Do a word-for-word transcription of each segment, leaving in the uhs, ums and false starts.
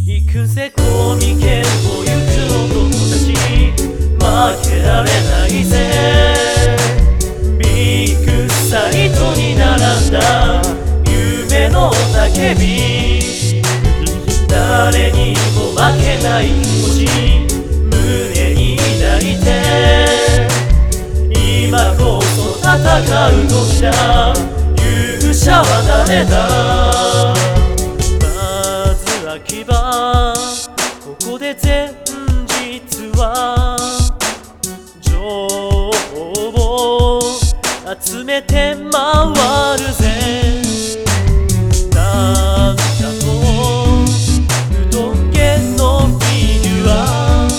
行くぜコミケンを行く男たち負けられないぜビッグサイトに並んだ夢の叫び誰にも負けない気持ち胸に抱いて今こそ戦う時だ勇者は誰だまず秋葉ここで前日は情報を集めて回るぜなんかとうどん家のフィギュア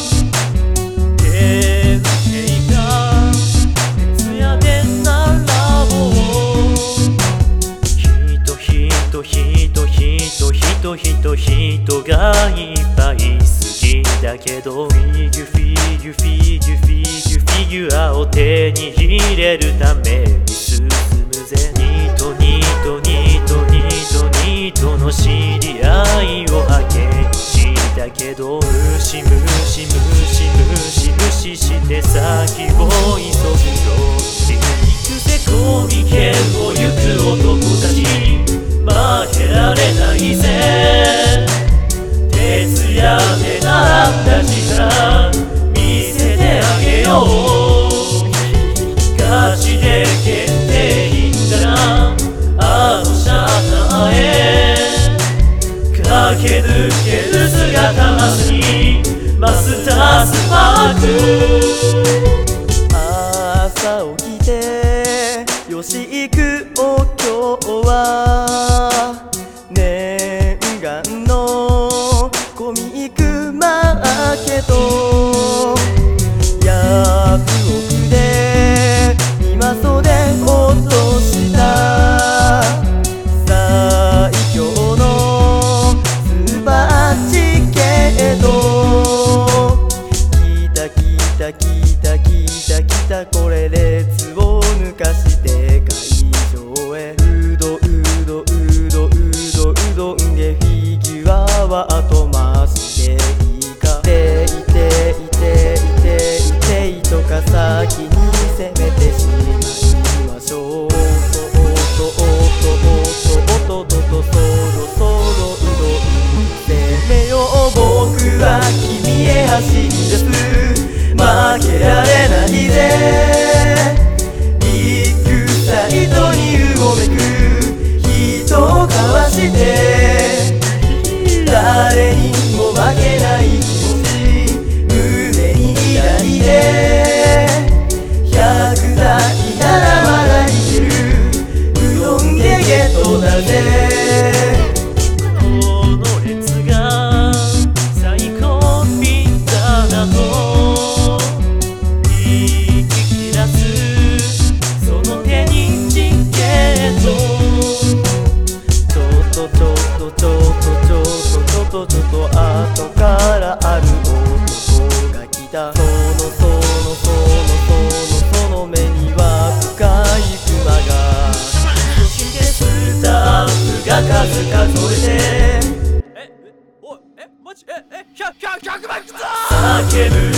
限定が徹夜で並ぼう人人人人人人人がいっぱい好きだけどフィギュフィギュフィギュフィギュフィギュアを手に入れるために進むぜニトニトニトニトニトの知り合いを派遣したけどムシムシムシムシムシして先を急ぐよ行くぜコミケンを行く男たち負けられないぜ徹夜で並んだ力見せてあげようガチで決定いったらあのシャッターへ駆け抜ける姿まさにマスタースパーク朝起きてよし行くお今日は念願のコミックマーケットヤフオクで今袖落とした最強のスーパーチケット来た来た来た来た来たこれ列を抜かして会場へうどうどうどうどうどんでフィギュアは後回しでいいかていていていていていとか先に攻めてしまいましょうおっとおっとおっとおっとおっとおっとそろそろうどん攻めよう僕は君へ走り出す負けられないぜビッグサイトにうごめく人をかわして誰にも負けない気持ち胸に抱いて百台ならまだいけるうどんでゲットだぜこの列が最高ピッツァだと言い切らずその手にチケットちょっとちょっとちょっとちょっとちょっとちょっと後からある男が来たそのそのそのそのその目には深いクマがそしてスタッフが数数えてえおいえマジええひゃくひゃくひゃくばいくぞ叫ぶ